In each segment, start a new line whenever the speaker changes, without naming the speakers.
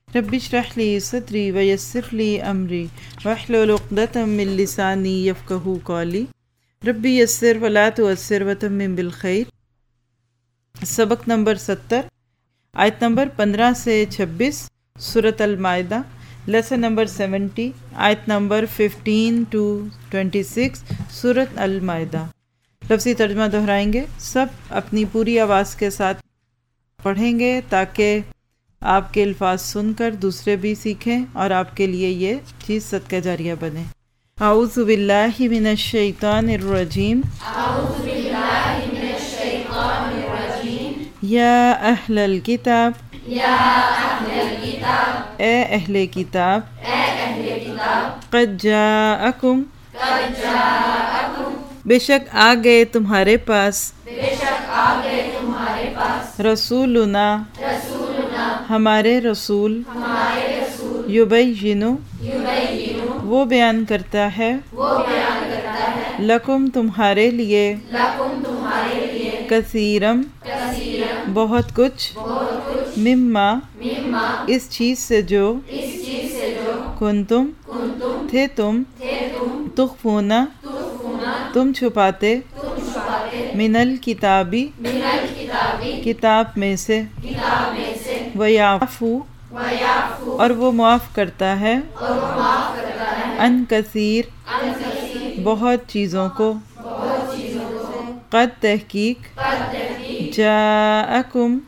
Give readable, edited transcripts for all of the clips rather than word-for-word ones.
رب اشرح لی صدری ویسر لی امری واحلل عقدۃ من لسانی یفقہوا قولی رب یسر ولا تعسر وتمم بالخیر۔ سبق نمبر 70، آیت نمبر 15 سے 26، سورۃ المائدہ۔ لیسن نمبر 70، آیت نمبر 15 to 26، سورۃ المائدہ۔ لفظی ترجمہ دہرائیں گے، سب اپنی پوری آواز کے ساتھ پڑھیں گے تاکہ آپ کے الفاظ سن کر دوسرے بھی سیکھیں اور آپ کے لیے یہ چیز صدقہ جاریہ بنے۔ اعوذ باللہ من الشیطان الرجیم،
اعوذ باللہ من الشیطان الرجیم،
یا اہل الکتاب،
یا اہل الکتاب،
اے اہل کتاب،
اے اہل کتاب،
قد جاءکم،
قد جاءکم،
بے شک آ گئے تمہارے پاس،
بے شک آ گئے تمہارے پاس،
رسولنا،
رسولنا،
ہمارے رسول،
ہمارے رسول،
یبین،
یبین،
وہ بیان کرتا ہے،
وہ بیان کرتا ہے،
لکم تمہارے لیے،
لکم تمہارے لیے،
کثیرم،
کثیرم،
بہت کچھ،
بہت کچھ،
مما،
مما،
اس چیز سے جو،
اس چیز سے جو،
کنتم،
کنتم،
تھے تم، تخفونا،
تخفونا،
تم چھپاتے،
تم چھپاتے،
من الکتابی،
من الکتابی،
کتاب میں سے،
کتاب میں سے،
ویعفو،
ویعفو،
اور وہ معاف کرتا ہے،
اور وہ معاف کرتا ہے،
ان کثیر،
عن کثیر،
بہت چیزوں کو،
بہت چیزوں کو،
قد تحقیق،
قد تحقیق،
جاءکم،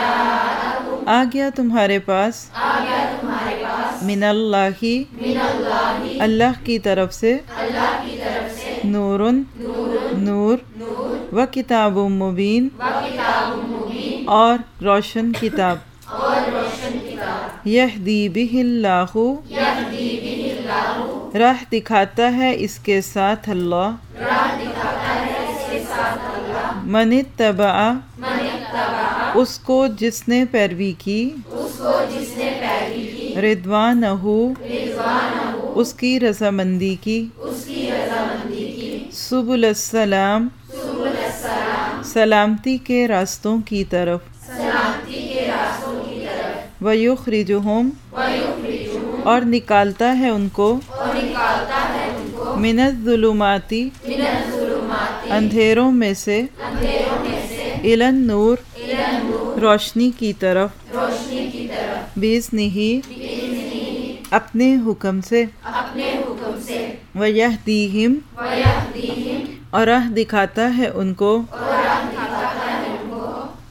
جاءکم،
آ گیا تمہارے پاس،
آ گیا تمہارے پاس،
من اللہ،
من اللہ،
اللہ کی طرف سے،
اللہ کی طرف سے،
نورن،
نور،
نور،
نور،
و کتاب مبین،
و کتاب مبین،
اور روشن کتاب،
اور روشن کتاب،
یہدی بہ اللہ،
یہدی بہ اللہ،
راہ دکھاتا ہے اس کے ساتھ اللہ،
راہ دکھاتا ہے اس کے ساتھ اللہ،
من اتبع،
من اتبع،
اس کو جس نے پیروی کی،
اس کو جس نے پیروی کی،
رضوانہ،
رضوانہ،
اس کی رضامندی کی،
اس کی رضامندی کی،
سبل السلام،
سبل السلام،
سلامتی کے راستوں کی طرف،
سلامتی کے راستوں کی طرف،
ویخرجہم،
ویخرجہم،
اور نکالتا ہے ان کو،
اور نکالتا ہے ان کو،
من الظلمات،
من الظلمات،
اندھیروں میں سے،
اندھیروں میں سے،
الی النور،
الی النور،
روشنی کی طرف،
روشنی کی طرف،
بِإِذْنِهِ،
بِإِذْنِهِ،
اپنے حکم سے،
اپنے حکم سے،
وَيَهْدِيهِمْ،
وَيَهْدِيهِمْ،
اور راہ دکھاتا ہے ان کو،
اور راہ دکھاتا ہے ان کو،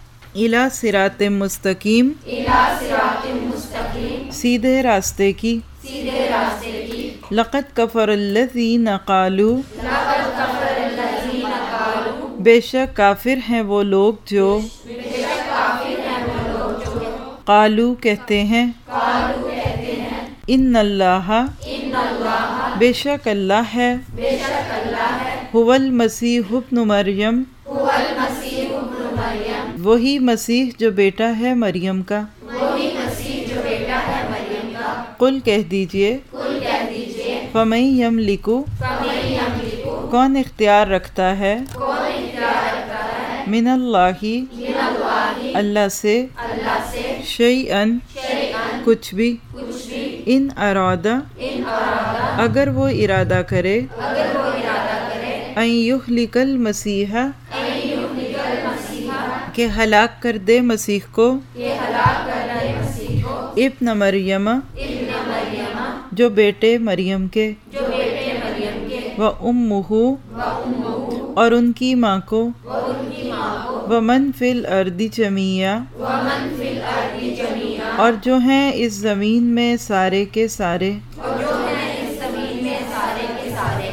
الی صراط مستقیم،
الی صراط مستقیم،
سیدھے راستے کی،
سیدھے راستے کی،
لقد کفر الذین قالوا،
لقد کفر الذین قالوا،
بے شک کافر ہیں وہ لوگ جو،
بے شک کافر ہیں وہ لوگ جو،
قالو کہتے ہیں،
قالوا کہتے ہیں،
ان اللہ،
ان اللہ،
بے شک اللہ ہے،
بے شک اللہ ہے،
هو المسیح ابن مریم،
هو المسیح ابن مریم،
وہی مسیح جو بیٹا ہے مریم کا،
وہی مسیح جو بیٹا ہے مریم کا،
قل کہہ دیجئے،
قل کہہ دیجئے،
فمن یملک،
فمن یملک،
کون اختیار رکھتا ہے،
کون اختیار رکھتا ہے،
من اللہ،
من اللہ،
اللہ سے،
اللہ سے،
شیئن،
شیئن،
کچھ بھی،
کچھ بھی،
ان ارادہ،
ان ارادہ،
اگر وہ ارادہ کرے،
اگر وہ ارادہ کرے،
ان یہلک المسیح،
ان یہلک المسیح،
کہ ہلاک کر دے مسیح کو،
کہ ہلاک کر دے مسیح کو،
ابن مریم،
ابن مریم،
جو بیٹے مریم کے،
جو بیٹے مریم کے،
و امہ،
و امہ،
اور ان کی ماں کو،
و ان کی ماں کو،
ومن فی الارض جمیعا،
ومن فی الارض جمیعا،
اور جو ہیں اس زمین میں سارے کے سارے،
اور جو ہیں اس زمین میں سارے کے سارے،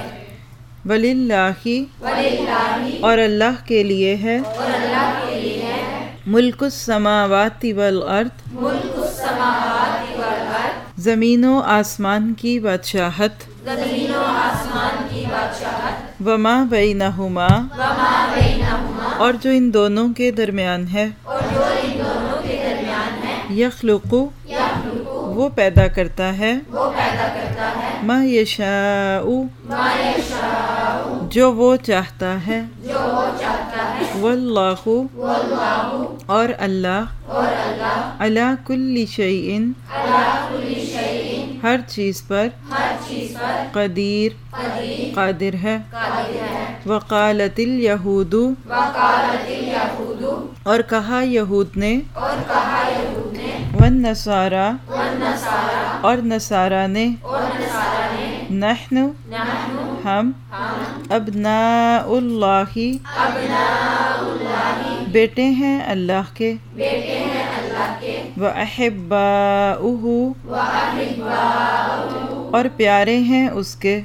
وللہ،
وللہ،
اور اللہ کے لیے ہے،
اور اللہ کے لیے ہے،
ملک السماوات والارض،
ملک السماوات والارض،
زمین و آسمان کی بادشاہت،
زمین و آسمان کی بادشاہت،
وما بینہما،
وما بینہما،
اور جو ان دونوں کے درمیان ہے،
اور جو ان دونوں کے درمیان ہے،
یخلق،
یخلق،
وہ پیدا کرتا ہے،
وہ پیدا کرتا ہے،
ما یشاء،
ما یشاء،
جو وہ چاہتا ہے،
جو وہ چاہتا ہے،
واللہ اور اللہ علی کل شیء ہر چیز پر قدیر قادر ہے وقالت الیہود اور کہا یہود نے والنصارى اور نصارہ نے نحن ہم ابناء اللہ بیٹے ہیں اللہ کے وأحباؤہ اور پیارے ہیں اس کے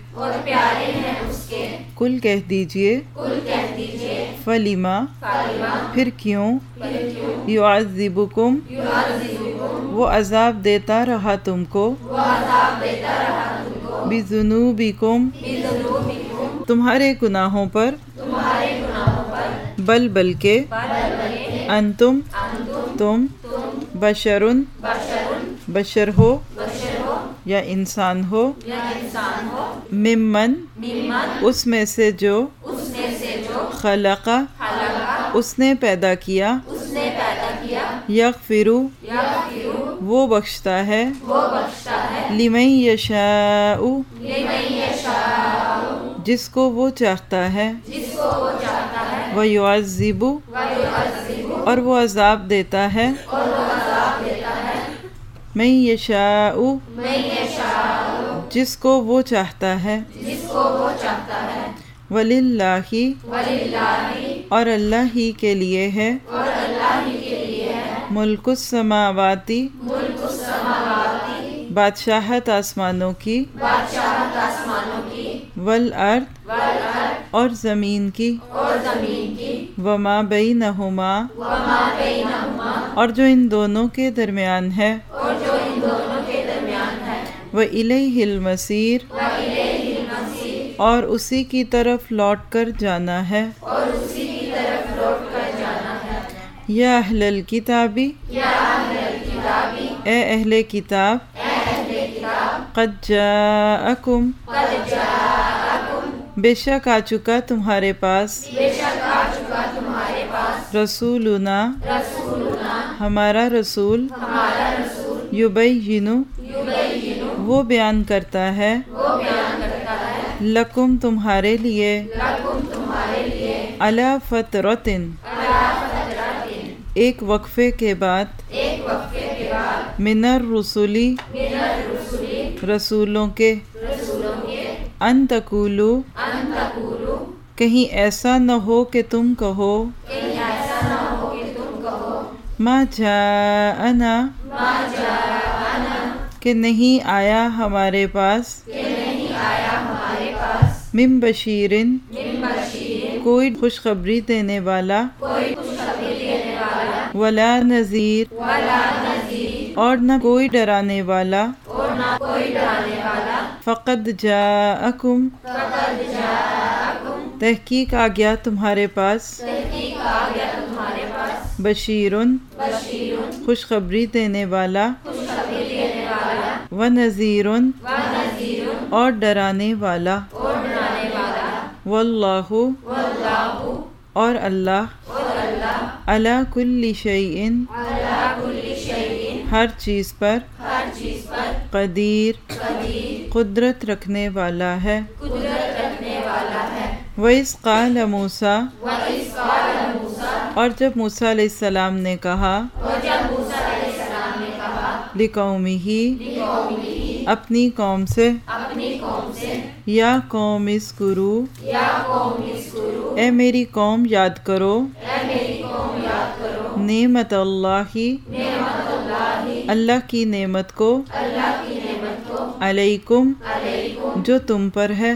کل کہہ دیجئے فلیما پھر کیوں یعذبکم وہ عذاب دیتا رہا تم کو بذنوبکم تمہارے گناہوں پر بلکہ انتم تم بشرن بشر ہو یا انسان ہو ممن اس میں سے جو خلق اس نے پیدا کیا یغفر وہ بخشتا ہے لمن یشاء جس کو وہ چاہتا ہے ویعذب اور وہ عذاب دیتا ہے من یشاء جس کو وہ چاہتا ہے وللہ اور اللہ ہی کے لیے ہے ملک السماواتی بادشاہت آسمانوں کی والارض اور زمین کی وما بینہما اور جو ان دونوں کے درمیان ہے وإلیہ المصیر اور اسی کی طرف لوٹ کر جانا ہے یا اہل الکتاب اے اہل کتاب قد جاءکم بے شک آ چکا تمہارے پاس رسولنا ہمارا رسول یبین وہ بیان کرتا ہے لکم تمہارے لیے علی فترۃ ایک وقفے کے بعد من الرسلی رسولوں کے ان تقولو کہیں ایسا نہ ہو کہ تم کہو ما جاءنا کہ نہیں آیا ہمارے پاس من بشیرن کوئی خوشخبری دینے والا ولا نذیر اور نہ کوئی ڈرانے والا فقد جاءکم تحقیق آ گیا تمہارے پاس بشیرن خوشخبری دینے والا ونذیرن اور ڈرانے والا واللہ اور اللہ علی کل شیء ہر چیز پر قدیر قدرت رکھنے والا ہے وَإِذْ قَالَ مُوسَىٰ اور جب موسیٰ علیہ السلام نے کہا لِقَوْمِهِ اپنی قوم سے یا قوم اذکروا اے میری قوم یاد کرو نعمت اللہ اللہ کی نعمت کو علیکم جو تم پر ہے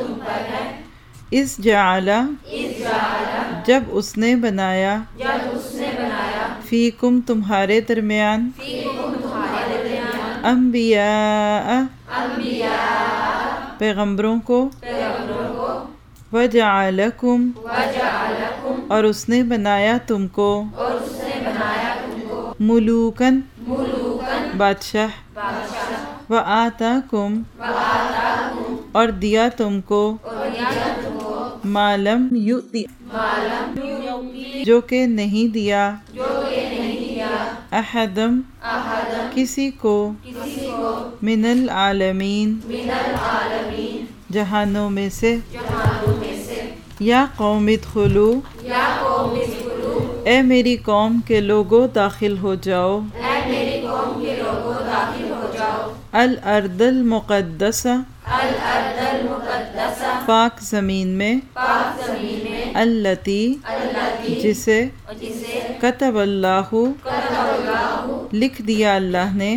اس جعل جب اس نے بنایا فیکم تمہارے درمیان انبیاء پیغمبروں کو وجعلکم اور اس نے بنایا تم کو ملوکن بادشاہ وآتاکم اور دیا تم کو ما لم یؤتی جو کہ نہیں دیا احدم کسی کو من العالمین جہانوں میں سے یا قوم ادخلوا اے میری قوم کے لوگوں داخل ہو جاؤ الارض المقدسہ پاک زمین میں التی جسے کتب اللہ لکھ دیا اللہ نے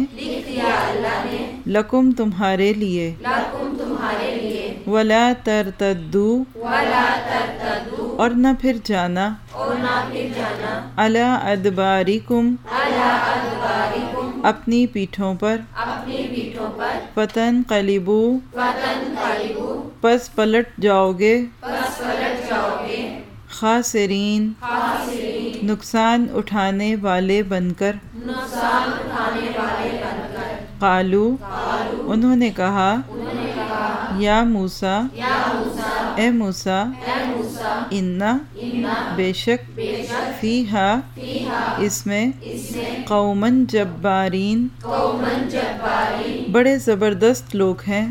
لکم تمہارے لیے ولا ترتدوا اور نہ پھر جانا علی ادبارکم اپنی پیٹھوں پر فتنقلبوا پس پلٹ جاؤ گے خاسرین نقصان اٹھانے والے بن کر قالو انہوں نے کہا یا موسیٰ اے موسیٰ انا بے شک فیہا اس میں قومن جبارین بڑے زبردست لوگ ہیں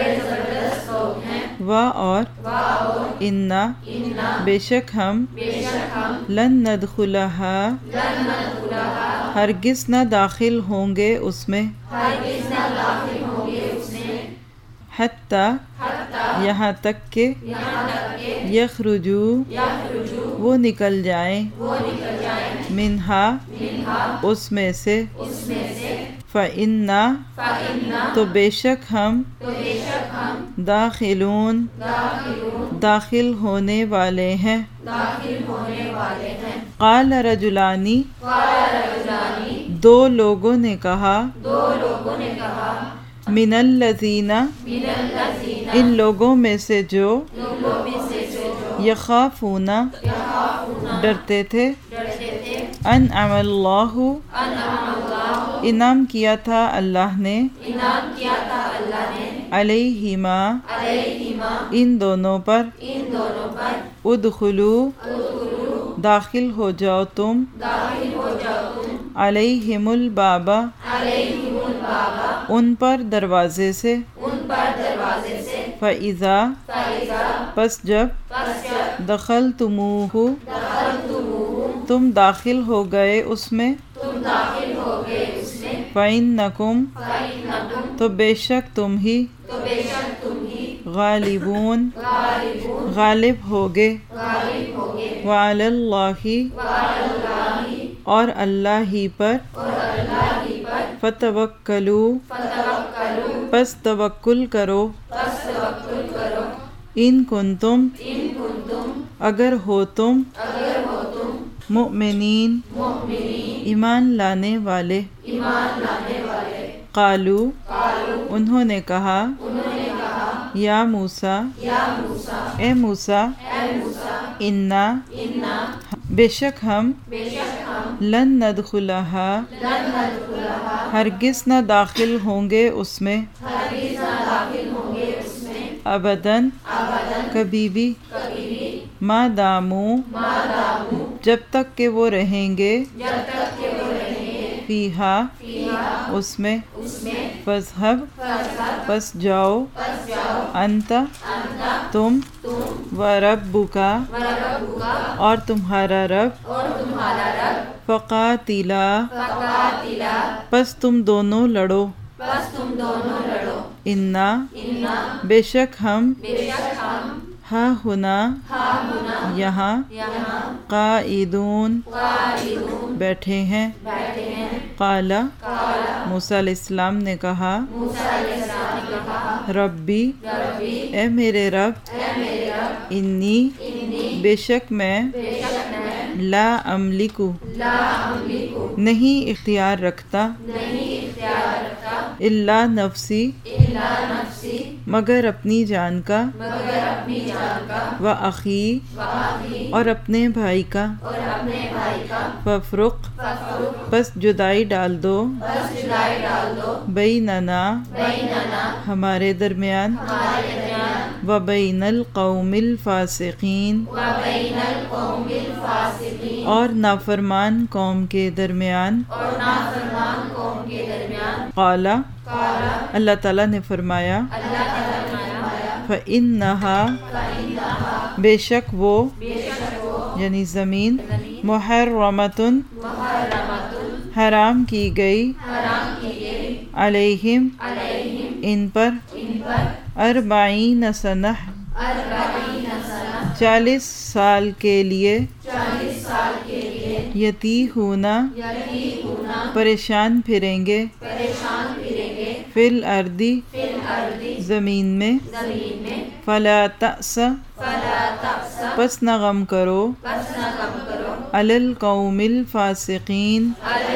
اور انا بے شک ہم لن ندخلہا ہرگز نہ داخل ہوں گے اس میں حتی یہاں تک کہ یخرجو وہ نکل جائیں منہا اس میں سے فَإِنَّا تو بے شک ہم داخلون داخل ہونے والے ہیں قال رجلانی دو لوگوں نے کہا من الذین ان لوگوں میں سے جو یخافون ڈرتے تھے انعم اللہ انعام کیا تھا اللہ نے علیہما ان دونوں پر ادخلو داخل ہو جاؤ تم علیہم الباب ان پر دروازے سے فَإِذَا پس جب دخلتموہ تم داخل ہو گئے اس میں فَإِنَّكُمْ تو بے شک تم ہی غالبون غالب ہوگے وعلی اللہ اور اللہ ہی پر فتوکلوا پس توکل کرو ان کنتم اگر ہو تم مؤمنین ایمان لانے والے قالو انہوں نے کہا یا موسیٰ اے موسیٰ انا بے شک ہم لن ندخلہا ہرگز نہ داخل ہوں گے اس میں ابداً کبھی بھی ما دامو جب تک کہ وہ رہیں گے فیہا اس میں فاذہب پس جاؤ انت تم وربکا اور تمہارا رب فقاتلا پس تم دونوں لڑو انا بے شک ہم ہا ہنا یہاں قائدون بیٹھے ہیں قال موسیٰ علیہ السلام نے کہا ربی اے میرے رب انی بے شک میں لا املکو نہیں اختیار رکھتا الا نفسی مگر اپنی جان کا و اخی اور اپنے بھائی کا ففرق بس جدائی ڈال دو بیننا ہمارے درمیان و بین القوم الفاسقین और नाफरमान कौम के दरमियान क़ाला अल्लाह ताला ने फरमाया फ़इन्नहा बेशक वो यानी ज़मीन मुहर्रमतुन हराम की गई अलैहिम इन पर 40 सनह 40 साल के लिए यतीहूना परेशान फिरेंगे फिल अर्दी ज़मीन में फला तअस पस न गम करो अलल कौमिल फासिकीन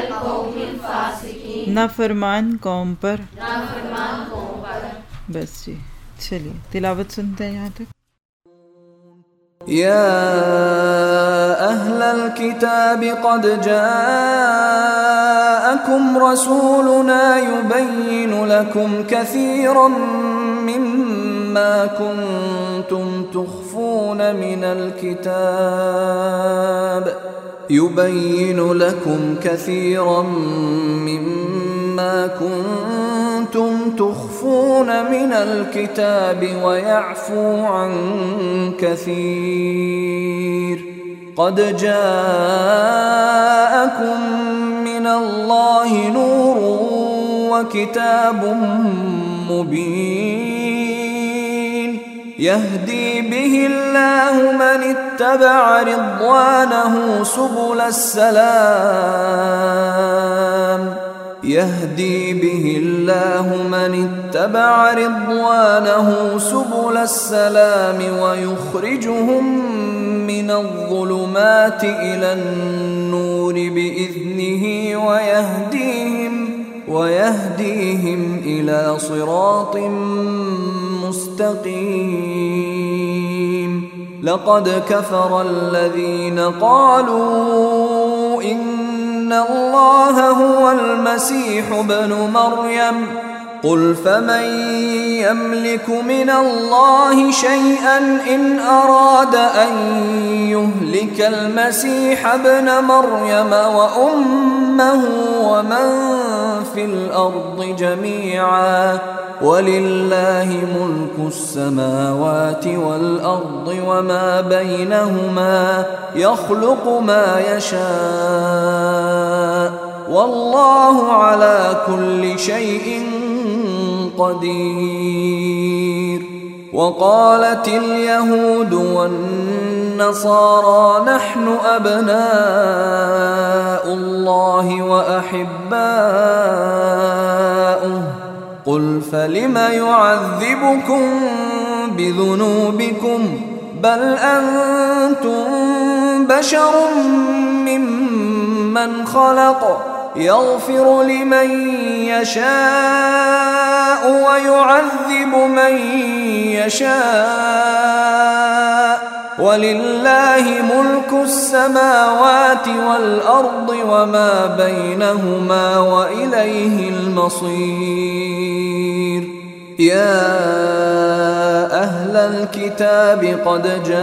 नाफरमान कौम पर। बस जी, चलिए तिलावत सुनते हैं यहाँ तक।
या अहलल किताब क़द जाअकुम रसूलुना युबय्यिनु लकुम कसीरम मिम्मा कुन्तुम तुख्फून मिनल किताब युबय्यिनु लकुम कसीरम मिम्मा कुन्तुम तुख्फून मिनल किताब वयअफू अन कसीर क़द जाअकुम मिनल्लाहि नूरुन व किताबुम मुबीन यहदी बिहिल्लाहु मन इत्तबअ रिضवानहु सुबुलस्सलाम यहदी बिहिल्लाहु मन इत्तबअ रिضवानहु सुबुलस्सलाम वयुखरिजुहुम मिनज़्ज़ुलुमाति इलन्नूरि बिइज़निहि वयहदीहिम इला सिरातिम मुस्तक़ीम लक़द कफ़र الذين قالوا إن الله هو المسيح ابن مريم قل فمن يملك من الله شيئا إن أراد أن يهلك المسيح ابن مريم وأمه ومن في الأرض جميعا ولله ملك السماوات والأرض وما بينهما يخلق ما يشاء والله على كل شيء قدير وقالت اليهود والنصارى نحن أبناء الله وأحباؤه قل فلم يعذبكم بذنوبكم بل أنتم بشر ممن خلق يغفر لمن يشاء ويعذب من يشاء ولله ملك السماوات والأرض وما بينهما وإليه المصير يا أهل الكتاب قد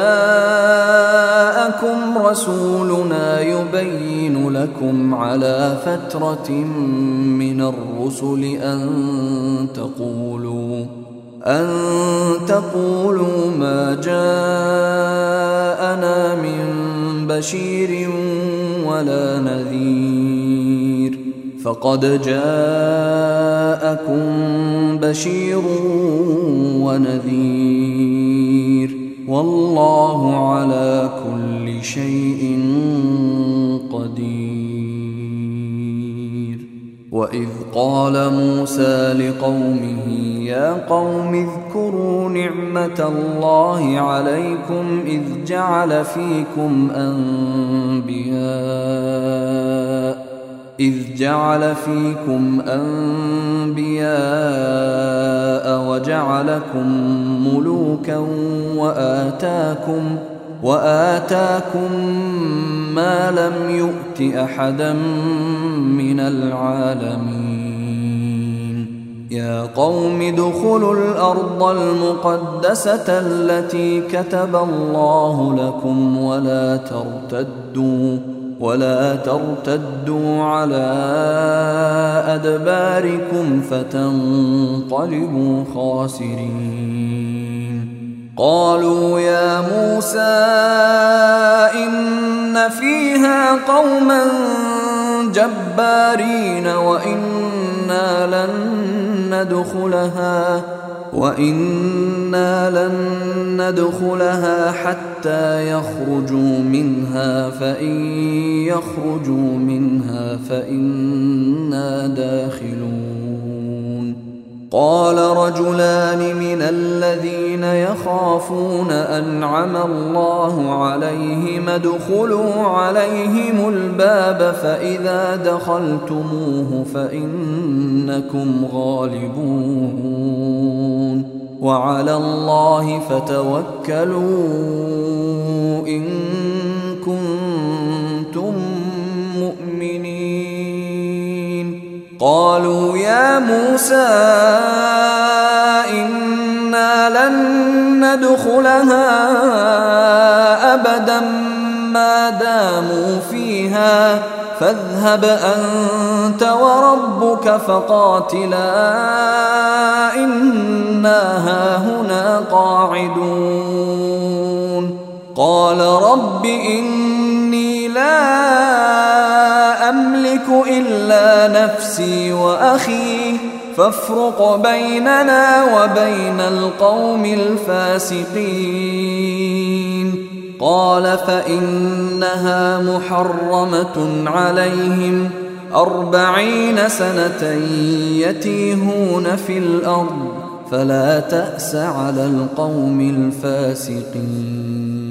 جاءكم رسولنا يبين لكم على فترة من الرسل أن تقولوا ما جاءنا من بشير ولا نذير فقد جاءكم بشير ونذير والله على كل شيء قدير وإذ قال موسى لقومه يا قوم اذكروا نعمة الله عليكم إذ جعل فيكم أنبياء وجعلكم ملوكا وآتاكم ما لم يؤت أحدا من العالمين يا قوم ادخلوا الأرض المقدسة التي كتب الله لكم ولا ترتدوا على أدباركم فتنقلبوا خاسرين. قالوا يا موسى إن فيها قوما جبارين وإنا لن ندخلها حتى يخرجوا منها فإن يخرجوا منها فإنا داخلون. قال رجلان من الذين يخافون أنعم الله عليهم ادخلوا عليهم الباب فإذا دخلتموه فإنكم غالبون وعلى الله فتوكلوا إن كنتم مؤمنين. قالوا يا موسى إنا لن ندخلها أبدا ما داموا فيها فاذهب أنت وربك فقاتلا إنا هاهنا قاعدون. قال رب إني لا أملك إلا نفسي وأخي فافرق بيننا وبين القوم الفاسقين. قال فإنها محرمة عليهم 40 سنة يتيهون في الأرض فلا تأس على القوم الفاسقين.